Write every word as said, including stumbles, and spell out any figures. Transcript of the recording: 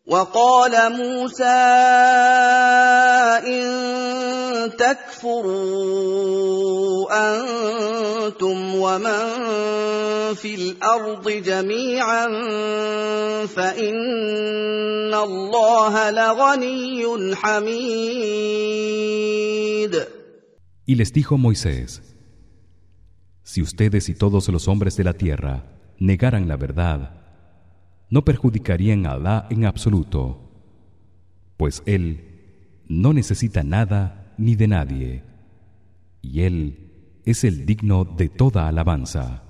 وقال موسى إن تكفروا أنتم ومن في الأرض جميعا فإن الله لغني حميد. Y les dijo Moisés: Si ustedes y todos los hombres de la tierra negaran la verdad, no perjudicarían a Alá en absoluto, pues él no necesita nada ni de nadie, y él es el digno de toda alabanza.